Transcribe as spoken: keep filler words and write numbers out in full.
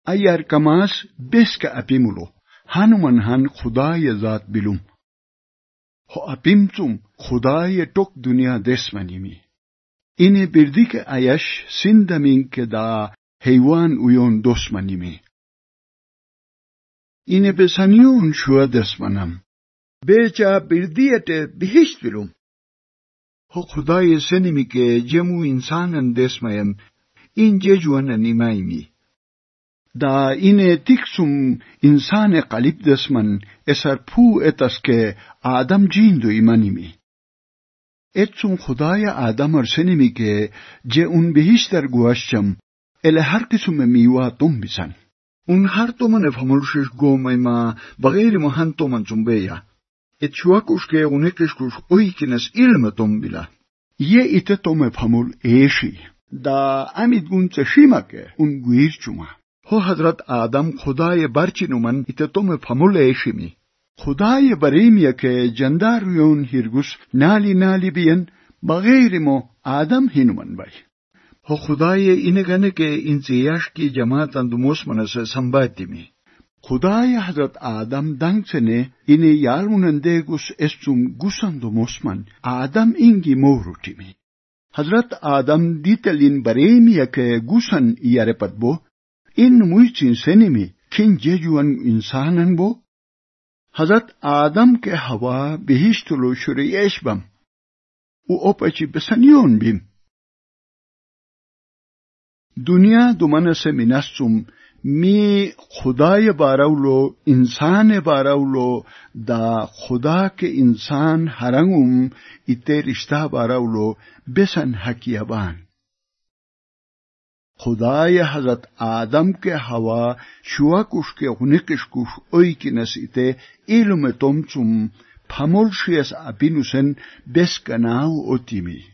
Ayar kamas beska apimulo. Hanuman han खुदाय जात बिलुम हो अपिमचुम खुदाय टोक दुनिया देशमनिमी इने बिर्दी के आयश सिंदमिन के दा हेवान उयोन दोस्मनिमी इने बेसनियोन शुआ देशमनम बेचा बिर्दीयते बिहिश बिलुम हो खुदाय सनिमी के जमु इंसानन देशमयम इन जेजुअन निमाइमी Da ine tiksum insane qalib desman esar pu etas ke Adam jindu imanimi. Etsum khudaya Adam arsenimi ke je un bihishtar guasham ele har kisum miwa tum bisan. Un har toman efamulshish gomayma bagayri mohan toman zumbeya. Et shuakush ke unekishkush oikinas ilma tum bila. Ye ite tom efamul eshi. Da amid gunce shimake un guirchuma. हो हजरत आदम खुदाय बरचिनुमन इततुम फमुल एशिमी खुदाय बरीमिया के जंदार योन हिरगुस नाली नाली बियन बगैरिमो आदम हिनुमन by हो खुदाय इनगने के इंसियाश की जमात अंदुमोस मनसे संबातिमी खुदाय हजरत आदम दंग सेने इने यालमुनंदेगुस एस्चुम गुसंदुमोसमन आदम इंगी मोरुटिमी हजरत आदम दीतलिन बरीमिया के गुसन यारेपतबो इन मुइचिन सेनिमी किन जेजुअन इंसानन बो हजरत आदम के हवा बिहिश्तुलो शुरियेशबम उ ओपची बेसनियोन बिम दुनिया दुमन से मिनस्सुम मी खुदाय बाराउलो इंसान बाराउलो दा खुदा के इंसान हरंगुम इते रिश्ता बाराउलो बेसन हकियाबान खुदाय हजरत आदम के हवा शुआकुश के उनिकिशकुश ओइकिनस इते इलुमे तोमचुम फमुलशियस अपिनुसन बेस्कनाउ ओतिमी